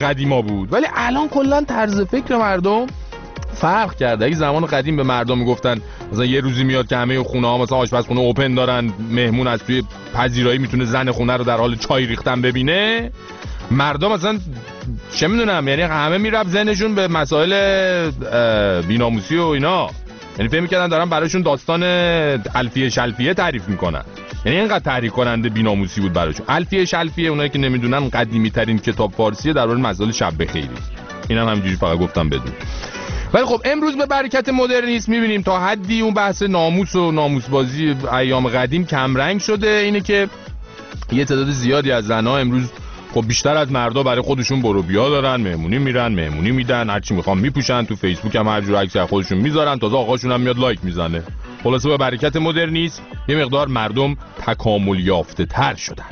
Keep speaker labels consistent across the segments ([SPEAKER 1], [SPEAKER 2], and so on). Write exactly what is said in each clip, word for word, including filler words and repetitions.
[SPEAKER 1] قدیما بود، ولی الان کلا طرز فکر مردم فرق کرده. اگه زمان قدیم به مردم میگفتن مثلا یه روزی میاد که همه خونه ها مثلا آشپزخونه اوپن دارن، مهمون از توی پذیرایی میتونه زن خونه رو در حال چای ریختن ببینه، مردم مثلا چه میدونم، یعنی همه میرفت ذهنشون به مسائل بی‌ناموسی و اینا، یعنی فکر می‌کردن دارن براشون داستان الفیه شلفیه تعریف میکنن. یعنی اینقدر تحریک کننده بی‌ناموسی بود براشون. الفیه شلفیه اونایی که نمیدونن قدیمی ترین کتاب فارسیه درباره مسائل شب بخیری. اینم همینجوری فقط گفتم بدون. ولی خب امروز به برکت مدرنیسم میبینیم تا حدی اون بحث ناموس و ناموسبازی ایام قدیم کم رنگ شده. اینه که یه تعداد زیادی از زن‌ها امروز خب بیشتر از مردا برای خودشون برو بیا دارن، مهمونی میرن، مهمونی میدن، هر چی میخوام میپوشن، تو فیسبوک هم هر جور عکس خودشون میذارن، تازه آقاشون هم میاد لایک میزنه. خلاصه به برکت مدرنیسم یه مقدار مردم تکامل یافته تر شدن.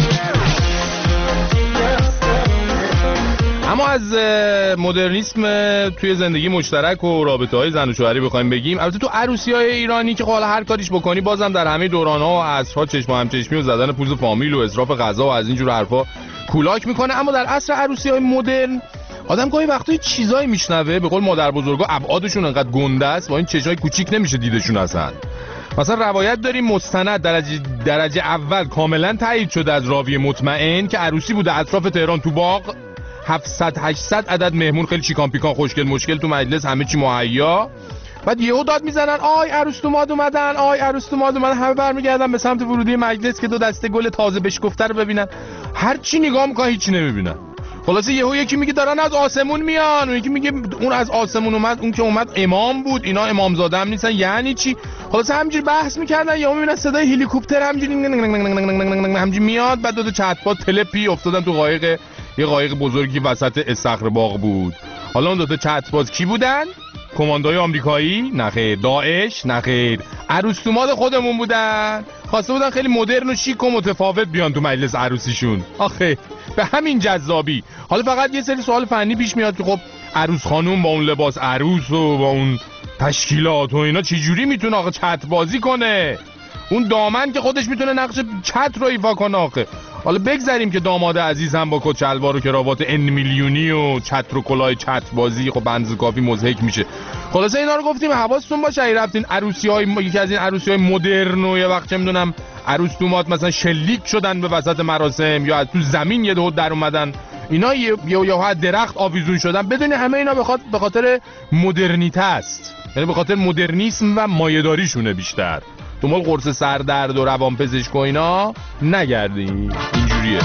[SPEAKER 1] اما از مدرنیسم توی زندگی مشترک و رابطه‌های زن و شوهری بخوایم بگیم، البته تو عروسی‌های ایرانی که حالا هر کاریش بکنی بازم در همه دوران‌ها و عصرها چشم و همچشمی و زدن پوز فامیل و اسراف غذا و از این جور حرفا کولاک میکنه. اما در عصر عروسی‌های مدرن آدم گاهی وقتا چیزایی میشنوه، به قول مادر بزرگا ابعادشون انقدر گنده است با این چشای کوچیک نمیشه دیدشون اصلا. مثلا روایت داریم مستند درجه درجه اول کاملا تایید شده از راوی مطمئن که عروسی بوده اطراف تهران تو باغ، هفتصد هشتصد عدد مهمون خیلی چیکان پیکان خوشگل مشکل تو مجلس، همه چی مهیا. بعد یهو داد میزنن آی عروس دوماد اومدن، آی عروس دوماد اومدن، همه برمیگردن به سمت ورودی مجلس که دو دسته گل تازه بشکفته رو ببینن. هر چی نگاه میکنن هیچی نمیبینن. خلاصه یهو یکی میگه دارن از آسمون میان، اون یکی میگه اون از آسمون اومد، اون که اومد امام بود، اینا امامزاده هم نیستن، یعنی چی؟ خلاصه همینجوری بحث میکردن، یهو میبینن صدای هلیکوپتر همینجوری همینجوری میاد، بعد دو تا چتپا تلپی افتادن تو قایق، یه قایق بزرگی وسط استخر باغ بود. حالا اون دو تا چتباز کی بودن؟ کماندوی آمریکایی؟ نخیر. داعش؟ نخیر. عروس دوماد خودمون بودن. خواسته بودن خیلی مدرن و شیک و متفاوت بیان تو مجلس عروسیشون. آخه به همین جذابی. حالا فقط یه سری سوال فنی پیش میاد که خب عروس خانوم با اون لباس عروس و با اون تشکیلات و اینا چه جوری میتونه آخه چت بازی کنه؟ اون دامن که خودش میتونه نقش چت رو ایفا کنه آخه. حالا بگذاریم که داماد عزیز هم با کت شلوار و کراوات ان میلیونی و چتر و کلاه چت بازی خب بنز کافی مضحک میشه. خلاصه اینا رو گفتیم حواستون باشه اگه رفتین عروسی‌های یکی از این عروسی‌های مدرن و یه وقت چه میدونم عروس دومات مثلا شلیک شدن به وسط مراسم یا از تو زمین یه دو در اومدن اینا یا یا درخت آویزون شدن، بدون همه اینا بخاطر به خاطر مدرنیته است، یعنی به خاطر مدرنیسم و مایه‌داریشونه بیشتر. دنبال قرص سردرد و روانپزشک و اینا نگردین، اینجوریه.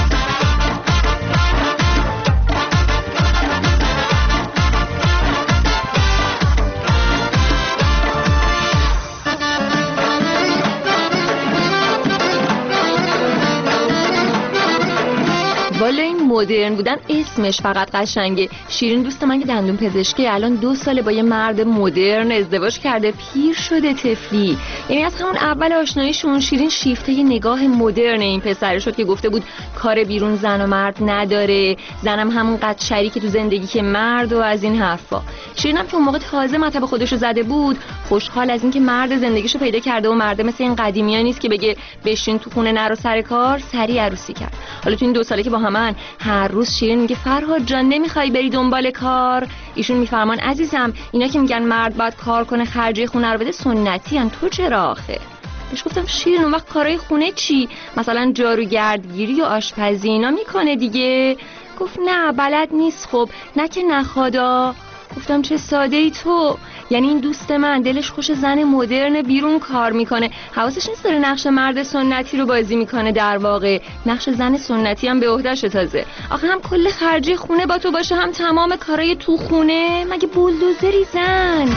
[SPEAKER 2] والا این مدرن بودن اسمش فقط قشنگه. شیرین دوست من که دندون پزشکی الان دو ساله با یه مرد مدرن ازدواج کرده، پیر شده طفلی. یعنی از همون اول آشناییشون شیرین شیفته یه نگاه مدرن این پسر شد که گفته بود کار بیرون زن و مرد نداره، زنم همون قد شریک تو زندگی که مرد و از این حرفا. شیرینم که اون موقع تازه مطب خودشو زده بود، خوشحال از این که مرد زندگیشو پیدا کرده و مرد مثل این قدیمی‌ها نیست که بگه بشین تو خونه نرو سر کار، سری عروسی کرد. حالا تو این دو ساله که با من هر روز شیرین میگه فرهاد جان نمیخوای بری دنبال کار؟ ایشون میفرمان عزیزم اینا که میگن مرد باید کار کنه خرجی خونه رو بده سنتی ان، تو چرا آخه؟ بهش گفتم شیرین اون وقت کارهای خونه چی؟ مثلا جاروگردگیری و آشپزی اینا میکنه دیگه. گفت نه بلد نیست. خب نه که نخوادا. گفتم چه ساده ای تو، یعنی این دوست من دلش خوش زن مدرن بیرون کار میکنه، حواسش نیست داره نقش مرد سنتی رو بازی میکنه، در واقع نقش زن سنتی هم به عهده‌ش تازه. آخه هم کل خرجی خونه با تو باشه هم تمام کارای تو خونه، مگه بولدوزری زن؟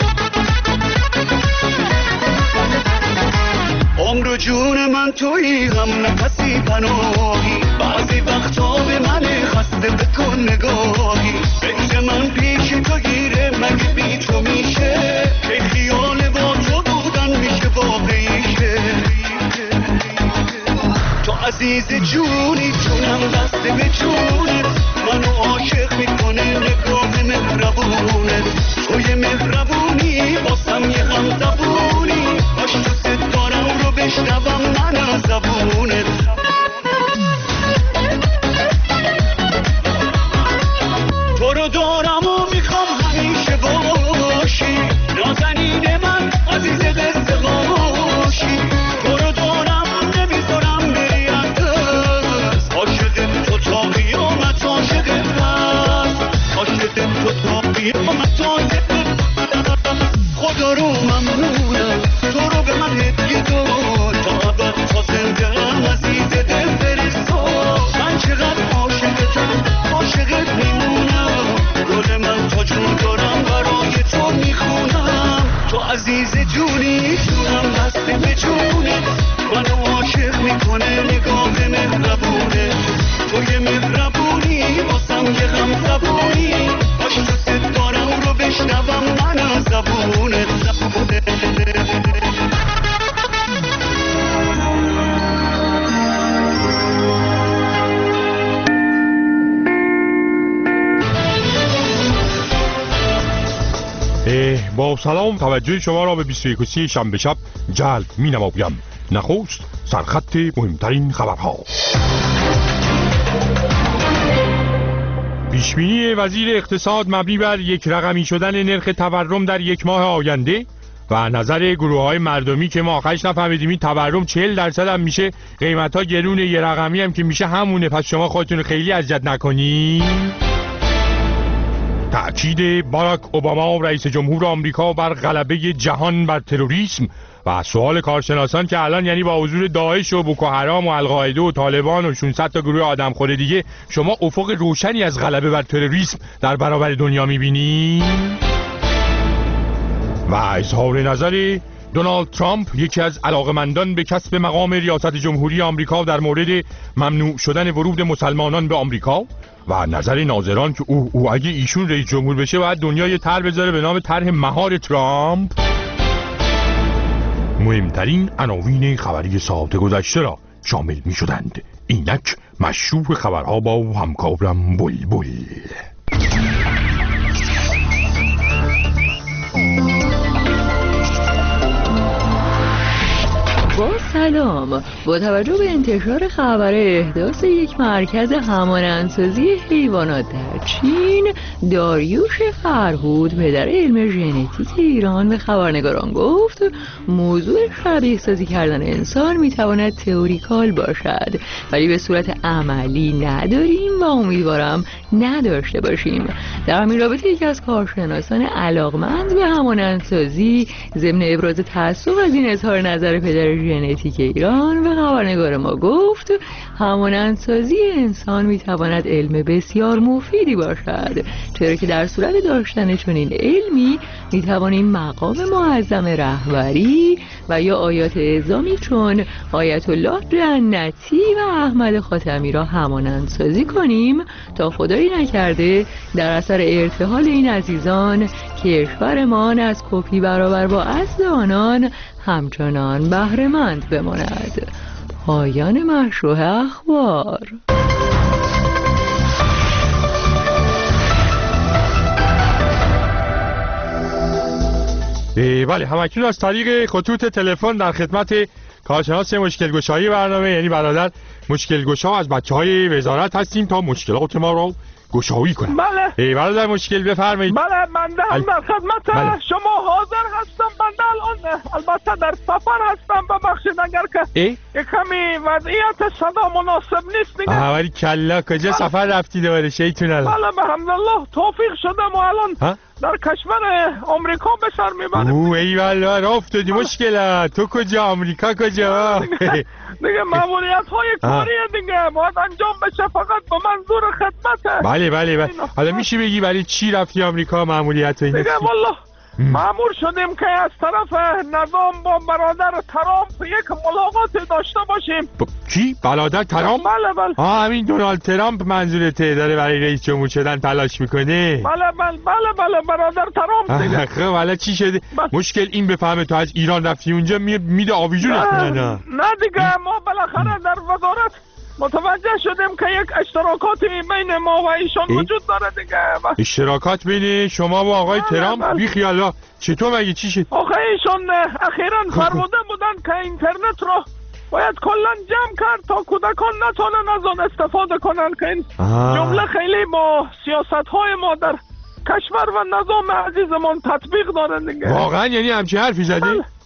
[SPEAKER 3] عمر و جون من تویی هم نفسی پناهی، بعضی وقتا به من خسته بکن نگاهی، فکر من پیش تو گیره مگه بی تو میشه، که خیال با تو بودن میشه واقعیشه. تو عزیز جونی جونم دست به جونت، منو عاشق میکنه نگاه مهربونت، توی مهربونی باسم یه هم زبونی، باش تو ستارم رو بشنوم من از زبونت. قیامت تازه خدا رو ممنونم تو رو به من هدیه داد تا ابد تا زنده‌ام عزیز دل فرستاد من چقدر عاشقتم عاشقت میمونم گل من تا جون دارم برای تو میخونم تو عزیز جونی جونم بسته به جونت منو عاشق میکنه نگاه مهربونه تو یه مهربونی واسم یه غم زبونی باش تو ست دارم رو بشنوم من از زبونه زبونه
[SPEAKER 4] با سلام توجه شما را به بیست و یک و سی شنبه شب جلب می نمایم. نخست سرخط مهمترین خبرها. پیشبینی وزیر اقتصاد مبنی بر یک رقمی شدن نرخ تورم در یک ماه آینده و نظر گروه های مردمی که ما آخرش نفهمیدیم این تورم چهل درصد هم میشه، قیمت ها گرونه، یه رقمی هم که میشه همونه، پس شما خودتون خیلی اذیت نکنید. تأکید باراک اوباما رئیس جمهور آمریکا بر غلبه جهان بر تروریسم و سوال کارشناسان که الان یعنی با حضور داعش و بوکو حرام و القاعده و طالبان و ششصد تا گروه آدمخوار دیگه شما افق روشنی از غلبه بر تروریسم در برابر دنیا می‌بینید؟ و اظهار نظر دونالد ترامپ یکی از علاقمندان به کسب مقام ریاست جمهوری آمریکا در مورد ممنوع شدن ورود مسلمانان به آمریکا و نظر ناظران که او او اگه ایشون رئیس جمهور بشه باید دنیا یه طرح بذاره به نام طرح مهار ترامپ. مهمترین عناوین خبری ساعت گذشته را شامل می شدند. اینک مشروع خبرها با همکارم بلبل.
[SPEAKER 2] با سلام، با توجه به انتشار خبر احداث یک مرکز همانندسازی حیوانات در چین، داریوش فرهود پدر علم ژنتیک ایران به خبرنگاران گفت موضوع شبیه سازی کردن انسان میتواند تئوریکال باشد ولی به صورت عملی نداریم و امیدوارم نداشته باشیم. در همین رابطه یکی از کارشناسان علاقمند به همانندسازی ضمن ابراز تأسف از این اظهار نظر پدر ژنتیک ایران به خبرنگار ما گفت همانندسازی انسان میتواند علم بسیار مفیدی باشد، چرا که در صورت داشتن چنین علمی میتوانیم مقام معظم رهبری و یا آیات اعظامی چون آیت الله جنتی و احمد خاتمی را همانندسازی کنیم تا خدایی نکرده در اثر ارتحال این عزیزان کشورمان از کپی برابر با اصل آنان همچنان بهره‌مند بماند. پایان مشروع اخبار.
[SPEAKER 4] بله، همکنون از طریق خطوط تلفن در خدمت کارشناس مشکل گشایی برنامه یعنی برادر مشکل گشا از بچه های وزارت هستیم تا مشکلات ما رو گشایی کنم.
[SPEAKER 5] بله.
[SPEAKER 4] ای برادر مشکل بفرمایید.
[SPEAKER 5] بله، بنده هم در خدمت بله. شما حاضر هستم. بنده الان البته در سفر هستم، ببخشید اگر که کمی وضعیت صدا مناسب نیست دیگه.
[SPEAKER 4] آوری کلا کجا بله. سفر رفتی دوباره شیطون الان؟
[SPEAKER 5] بله الحمدلله توفیق شدم و الان ها؟ در کشور آمریکا به سر میبرم.
[SPEAKER 4] اوه ای والله راه افتادی مشکله. تو کجا؟ آمریکا کجا؟
[SPEAKER 5] دیگه ماموریت های کاری دیگه باید انجام بشه، فقط به منظور خدمته.
[SPEAKER 4] بله بله بله. حالا میشه بگی برای چی رفتی آمریکا ماموریت و این
[SPEAKER 5] دیگه؟ والله مأمور شدیم که از طرف نظام با برادر ترامپ یک ملاقات داشته باشیم.
[SPEAKER 4] ب... کی؟ برادر ترامپ؟
[SPEAKER 5] بله بله.
[SPEAKER 4] آه همین دونالد ترامپ منظورته داره برای رئیس جمهور شدن تلاش میکنه؟
[SPEAKER 5] بله بله بله بله برادر ترامپ دیگه.
[SPEAKER 4] خب حالا چی شده؟ بله. مشکل این بفهمه تو از ایران رفتی اونجا میده آویزونت کنه.
[SPEAKER 5] نه نه دیگه ما بالاخره در وزارت متوجه شدیم که یک اشتراکاتی بین ما و ایشان وجود داره دیگه. بس.
[SPEAKER 4] اشتراکات بین شما و آقای ترامپ؟ بی خیالا چطور مگه چی شد؟
[SPEAKER 5] آخه ایشان اخیراً فرموده بودن که اینترنت رو باید کلا جمع کرد تا کودکان نتونن از آن استفاده کنن، که این جمله خیلی با سیاست های ما در کشور و نظام عزیزمان تطبیق داره دیگه.
[SPEAKER 4] واقعا یعنی همچین حرفی زدی؟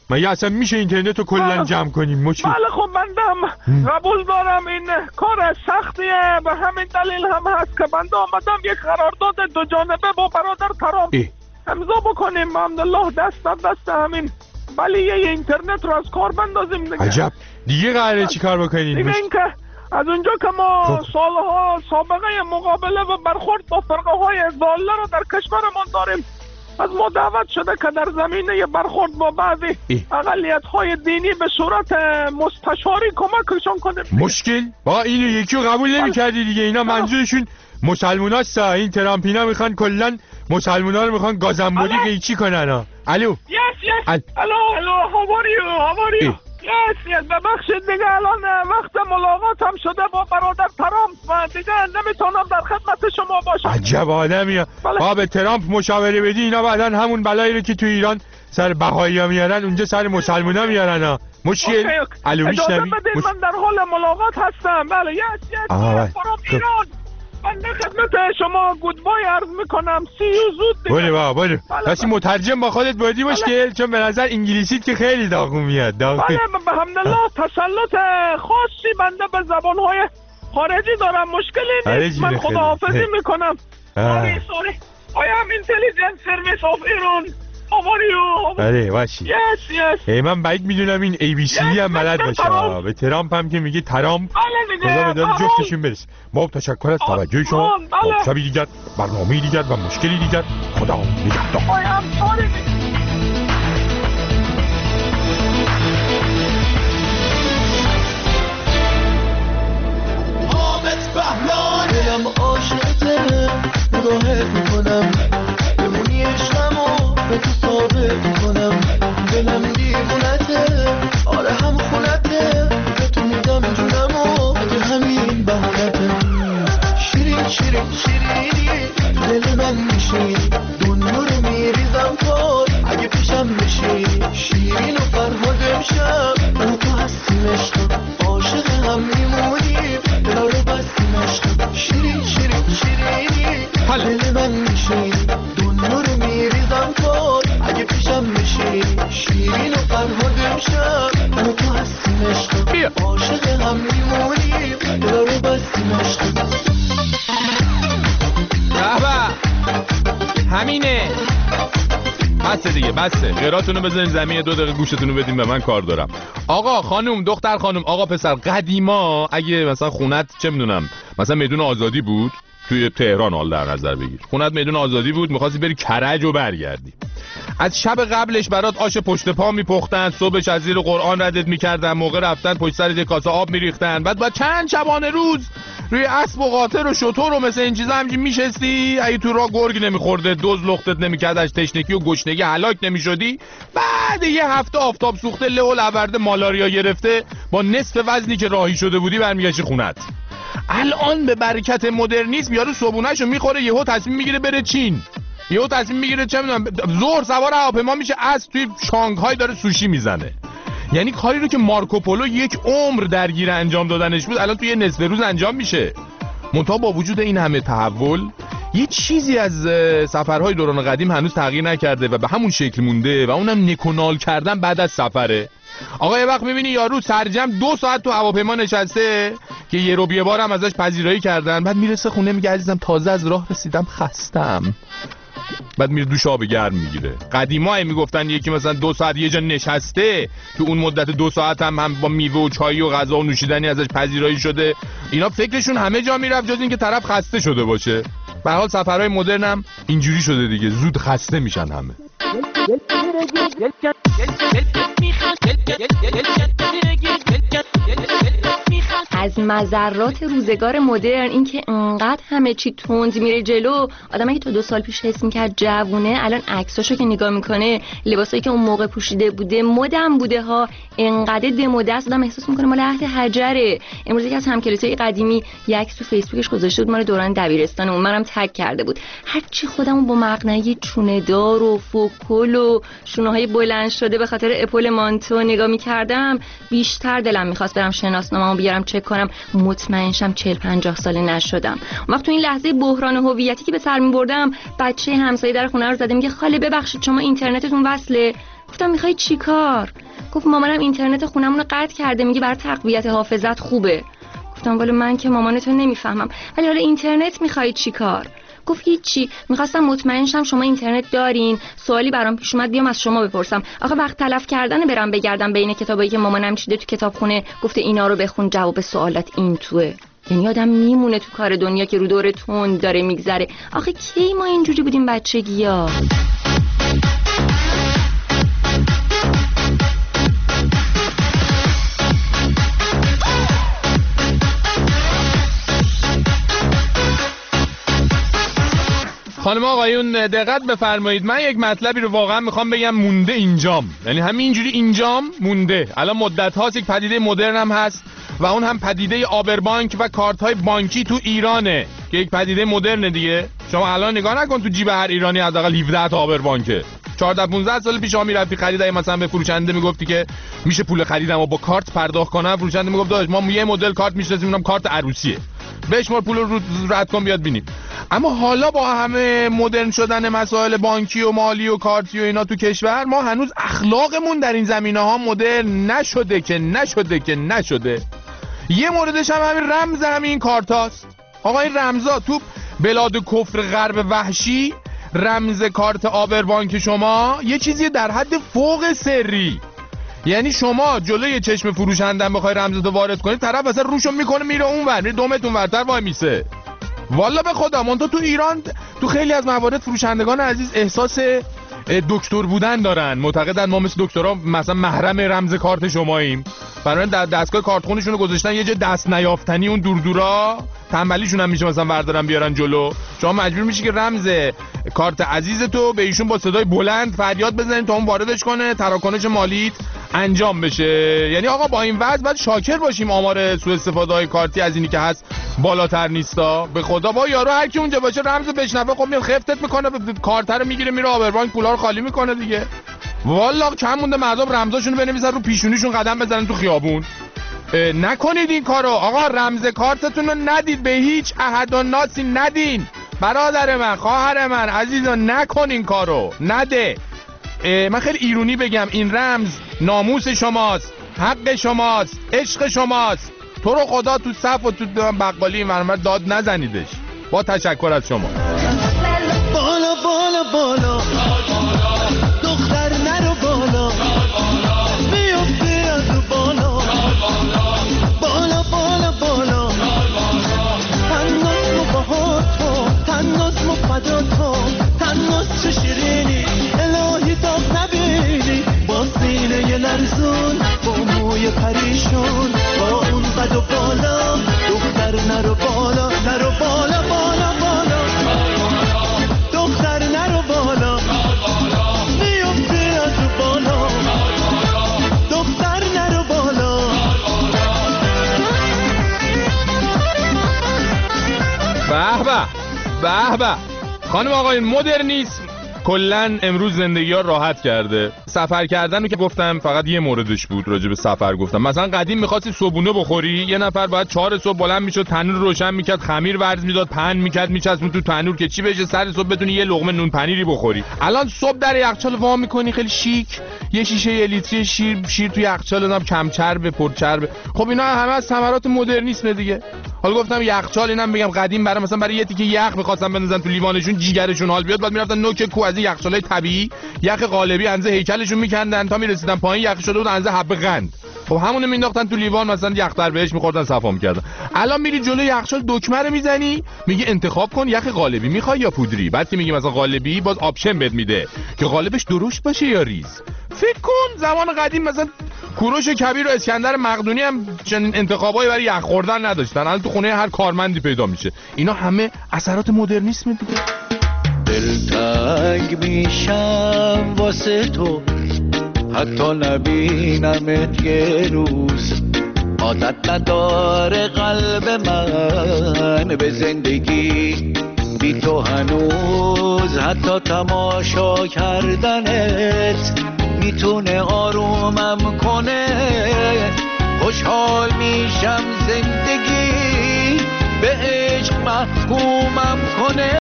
[SPEAKER 4] مگه اصلا میشه اینترنت رو کلا جمع کنیم؟ مشکل
[SPEAKER 5] بله خب بنده قبول دارم این کار سختیه، به همین دلیل هم هست که بنده آمدم یک قرارداد دو جانبه با برادر ترامپ امضا بکنیم. الحمدلله دست در دست همین ولی اینترنت رو از کار بندازیم دیگه.
[SPEAKER 4] عجب دیگه قراره چی کار بکنیم؟
[SPEAKER 5] دیگه اینکه از اونجا که ما خب. سالها سابقه مقابله و برخورد با فرقه های ضاله رو در کشورمان داریم، از ما دعوت شده که در زمینه برخورد با بعضی اقلیت های دینی به صورت مستشاری کمکشون کنیم.
[SPEAKER 4] مشکل؟ با اینو یکی رو قبول نمی کردی دیگه. اینا منظورشون مسلمان هست. این ترامپینا میخوان کلن مسلمان ها رو میخوان گازنبوری قیچی کنن ها. الو
[SPEAKER 5] yes yes الو الو how are you how are you yes yes ببخشید دیگه الان وقت ملاقات هم شده با برادر ترامپ و دیگه نمیتونم در خدمت شما باشم.
[SPEAKER 4] عجب آدمیه. با به ترامپ مشاوره بدی اینا بعدن همون بلایی رو که تو ایران سر بهایی ها میارن اونجا سر مسلمان ها میارن ها. مشکل الو میشنوی؟
[SPEAKER 5] اجازه بدید من در حال ملاقات هستم. بله yes yes from ایران. بنده خدمت شما گودبای عرض میکنم. سی و زود دیگه.
[SPEAKER 4] بله با بله کسی مترجم با خودت بودی باش که چون به نظر انگلیسیت که خیلی داغون میاد.
[SPEAKER 5] بله به حمدالله تسلط خاصی بنده به زبانهای خارجی دارم، مشکلی نیست. من خداحافظی میکنم. سوری سوری I am intelligence service of Iran. How are you?
[SPEAKER 4] بله باشی.
[SPEAKER 5] Yes yes.
[SPEAKER 4] ای من باید میدونم این ای بی سی هم بلد باشه. به ترامپ هم که میگه ترامپ خدا به داد جفتشون برس. ما تشکر از توجه شما. شبی دیگر برنامه دیگر و مشکلی دیگر. خدا نگهدار.
[SPEAKER 3] I am sorry. حامد بهلان دلم عاشقته نگاهت میکنم بمونی عشقمو به تو ثابت میکنم دلم دیوونته آره هم خونته به تو میدم جونمو اگه همین بهونته شیرین شیرین شیرینی دل من میشی دنیا رو میریزم پار اگه پیشم بشی شیرین و فرهاد امشب من تو هستیم عشقم عاشق هم میمونیم دلا رو بستیم عشقم شیرین شیرین شیرینی دل من میشی دنیا رو میریزم پار اگه پیشم بشی شیرین و فرهاد امشب من تو هستیم عشقم عاشق هم میمونیم دلا رو بستیم عشقم.
[SPEAKER 1] همینه بسه دیگه بسه غیراتونو بزنین زمین دو دقیقه گوشتونو بدین به من کار دارم. آقا خانم دختر خانم آقا پسر قدیما اگه مثلا خونت چه میدونم مثلا میدون آزادی بود توی تهران حال در نظر بگیر خونت میدون آزادی بود میخواستی بری کرج و برگردی از شب قبلش برات آش پشت پا میپختن صبحش از زیر قرآن ردت میکردن موقع رفتن پشت سر یه کاسه آب میریختن بعد بعد چند شبانه روز روی اسب و قاطر و شتر و مثل این چیزا همینجوری میشستی اگه تو راه گرگ نمیخورده دوز لختت نمیکرد از تشنگی و گشنگی هلاک نمیشدی بعد یه هفته آفتاب سوخته له و لورده مالاریا گرفته با نصف وزنی که راهی شده بودی برمیگشتی خونت. الان به برکت مدرنیسم یارو صبحونه‌شو میخوره یهو تصمیم میگیره بره چین یهو تصمیم میگیره چه میدونم ظهر سوار هواپیما میشه از توی شانگهای داره سوشی میزنه. یعنی کاری رو که مارکوپولو یک عمر درگیر انجام دادنش بود الان توی نصف روز انجام میشه. منتها با وجود این همه تحول یه چیزی از سفرهای دوران قدیم هنوز تغییر نکرده و به همون شکل مونده و اونم نکنال کردن بعد از سفره. آقا یه وقت میبینی یارو سرجم دو ساعت تو هواپیما نشسته که یه رو بیه بار هم ازش پذیرایی کردن بعد میرسه خونه میگه عزیزم تازه از راه رسیدم خستم بعد میره دوش آب گرم میگیره. قدیما میگفتن یکی مثلا دو ساعت یه جا نشسته تو اون مدت دو ساعت هم, هم با میوه و چای و غذا و نوشیدنی ازش پذیرایی شده. اینا فکرشون همه جا میرفت جز این که طرف خسته شده باشه. به هر حال سفرهای مدرن هم اینجوری شده دیگه زود خسته میشن همه.
[SPEAKER 2] از مضرات روزگار مدرن این که انقدر همه چی تند میره جلو آدمی که تا دو سال پیش حس میکرد جوونه الان عکساشو که نگاه میکنه لباسایی که اون موقع پوشیده بوده مدم بوده ها انقدر دموده است آدم احساس میکنه مال عهد حجره. امروز یکی از همکلاسیای قدیمی یک عکس تو فیسبوکش گذاشته بود مال دوران دبیرستان اون منم تگ کرده بود هرچی خودمو با مقنعه چونه دار و فوکل و شونه‌های بلند شده به خاطر اپول مانتو نگاه میکردم بیشتر دلم میخواست برم شناسنامه‌مو بیارم چک کنم مطمئن شم چهل پنجاه ساله نشدم. وقت تو این لحظه بحران هویتی که به سر می‌بردم بچه همسایه در خونه رو زده میگه خاله ببخشید شما اینترنتتون وصله گفتم میخوای چیکار؟ گفت مامانم اینترنت خونمون رو قطع کرده، میگه برای تقویت حافظت خوبه. گفتم ولی من که مامانتو نمیفهمم، ولی حالا اینترنت میخوای چیکار؟ گفت هیچی، میخواستم مطمئن شم شما اینترنت دارین، سوالی برام پیش اومد بیام از شما بپرسم. آخه وقت تلف کردن برم بگردم بین کتابایی که مامانم چیده تو کتابخونه، گفته اینا رو بخون جواب سوالات این توئه. یعنی آدم میمونه تو کار دنیا که رو دور تند داره میگذره. آخه کی ما اینجوری بودیم بچگی‌ها؟
[SPEAKER 1] خانم آقایون دقت بفرمایید، من یک مطلبی رو واقعا میخوام بگم مونده اینجام، یعنی همین اینجوری اینجام مونده. الان مدت هاست یک پدیده مدرن هم هست و اون هم پدیده آبربانک و کارت های بانکی تو ایرانه که یک پدیده مدرن دیگه. شما الان نگاه نکن تو جیب هر ایرانی حداقل هفده تا آبربانکه. چهارده پانزده سال پیش شما میرفتی خریدای مثلا به فروشنده میگفتی که میشه پول خریدم و با کارت پرداخت کنم، فروشنده میگفت داداش ما یه مدل کارت میشناسیم اونم کارت عروسیه، بشمار پول رو رد کن بیاد ببینیم. اما حالا با همه مدرن شدن مسائل بانکی و مالی و کارتی و اینا تو کشور، ما هنوز اخلاقمون در این زمینه‌ها مدرن نشده که نشده که نشده. یه موردش هم همین رمز همین کارتاست. آقا این رمزا تو بلاد کفر غرب وحشی، رمز کارت آبربانک شما یه چیزی در حد فوق سری. یعنی شما جلوی چشم فروشندن بخوای رمزتو وارد کنی، طرف اصلا روشو میکنه میره اونور، میره دومتون ورتر وای میسه. والا به خدا من تو تو ایران تو خیلی از موارد فروشندگان عزیز احساس دکتر بودن دارن، معتقدن ما مثل دکترها مثلا محرم رمز کارت شماییم، برای در دستگاه کارتخونشون رو گذاشتن یه جا دست نیافتنی اون دور دورا، تنبلیشون هم میشه مثلا بردارن بیارن جلو. شما مجبور میشی که رمز کارت عزیزتو به ایشون با صدای بلند فریاد بزنید تا اون واردش کنه، تراکنش مالیت انجام بشه. یعنی آقا با این وضع باید شاکر باشیم آمار سوء استفاده های کارتی از اینی که هست بالاتر نیستا. به خدا با یارو هر کی اونجا باشه رمز بشنوه خب میاد خفتت میکنه، کارت رو میگیره میره آبربانک پولا رو خالی میکنه دیگه. والا کم مونده مردم رمزاشونو بنویسن رو پیشونیشون قدم بزنن تو خیابون. نکنید این کارو آقا، رمز کارتتون رو ندید، به هیچ احد و ناسی ندین. برادر من، خواهر من، عزیزان نکن این کارو، نده. من خیلی ایرونی بگم، این رمز ناموس شماست، حق شماست، عشق شماست. تو رو خدا تو صف و تو بقالی مرمر داد نزنیدش. با تشکر از شما.
[SPEAKER 3] بالا بالا بالا دختر نرو بالا، بیفته از بالا بالا بالا بالا، تناس مو بها تو، تناس مو فدا تو، تناس چه شیرینی الهی داغ نبینی، با سینه ی لرزون، با موی پریشون، با اون قد و بالا، دختر نرو بالا نرو بالا بالا بالا، دختر نرو بالا میفته از بالا، دختر نرو بالا.
[SPEAKER 1] به به به به. خانم آقایون مدرنیسم کلن امروز زندگی ها راحت کرده. سفر کردن رو که گفتم فقط یه موردش بود، راجع به سفر گفتم. مثلا قدیم می‌خواستی صبحونه بخوری، یه نفر باید چهار صبح بلند میشد، تنور روشن میکرد، خمیر ورز میداد، پهن میکرد، میچسبون تو تنور که چی بشه سر صبح بتونی یه لقمه نون پنیری بخوری. الان صبح در یخچال وا میکنی خیلی شیک، یه شیشه یه لیتری شیر شیر تو یخچال دادم، کم چرب پر چرب. خب اینا همه از ثمرات مدرنیسم دیگه. حالا گفتم یخچال اینم بگم، قدیم برای مثلا برای یه تیکه یخ می‌خواستن بندازن تو لیوانشون جیگرشون حال بیاد، بعد میرفتن نوک کو از این یخچالای طبیعی یخ قالبی اندازه هیکلشون میکندن تا میرسیدن پایین یخ شده بود اندازه حب قند. خب همونو مینداختن تو لیوان، مثلا یخ بهش می‌خوردن صفا می‌کردن. الان میری جلوی یخچال دکمه رو میزنی، میگه انتخاب کن یخ قالبی میخوای یا پودری. بعد که میگی مثلا قالبی، باز آپشن بهت میده که قالبش درشت باشه یا ریز. فکر کن زمان قدیم مثلا کوروش کبیر و اسکندر مقدونی هم چنین انتخابایی برای یخ خوردن نداشتن. الان تو خونه هر کارمندی پیدا میشه. اینا همه اثرات مدرنیسم دیگه.
[SPEAKER 3] دلتنگ میشم واسه تو، حتی نبینمت یه روز، عادت نداره قلب من به زندگی بی تو هنوز، حتی تماشا کردنت میتونه آرومم کنه. خوشحال میشم زندگی به عشق محکومم کنه.